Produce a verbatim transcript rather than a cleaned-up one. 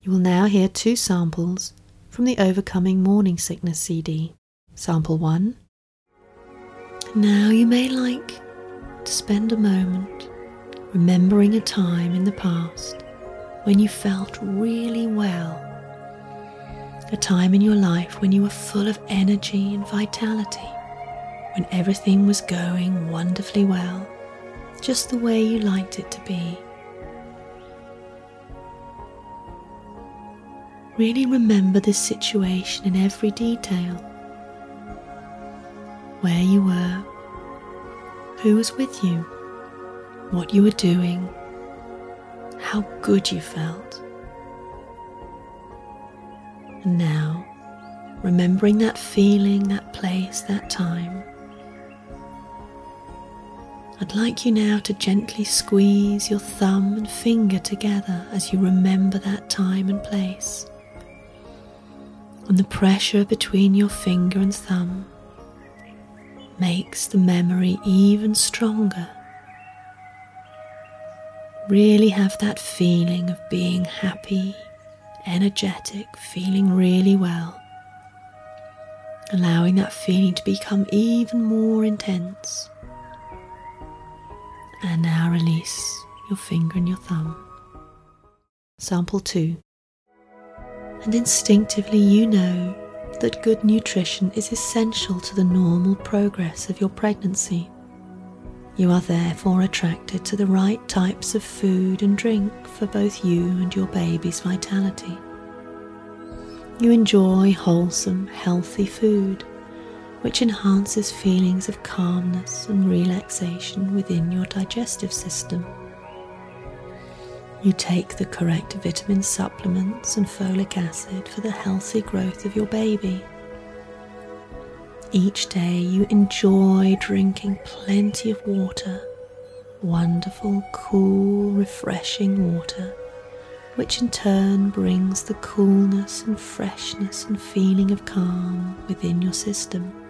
You will now hear two samples from the Overcoming Morning Sickness C D. Sample one. Now you may like to spend a moment remembering a time in the past when you felt really well. A time in your life when you were full of energy and vitality, when everything was going wonderfully well, just the way you liked it to be. Really remember this situation in every detail. Where you were, who was with you, what you were doing, how good you felt. And now, remembering that feeling, that place, that time, I'd like you now to gently squeeze your thumb and finger together as you remember that time and place. And the pressure between your finger and thumb makes the memory even stronger. Really have that feeling of being happy, energetic, feeling really well. Allowing that feeling to become even more intense. And now release your finger and your thumb. Sample two. And instinctively you know that good nutrition is essential to the normal progress of your pregnancy. You are therefore attracted to the right types of food and drink for both you and your baby's vitality. You enjoy wholesome, healthy food, which enhances feelings of calmness and relaxation within your digestive system. You take the correct vitamin supplements and folic acid for the healthy growth of your baby. Each day you enjoy drinking plenty of water, wonderful, cool, refreshing water, which in turn brings the coolness and freshness and feeling of calm within your system.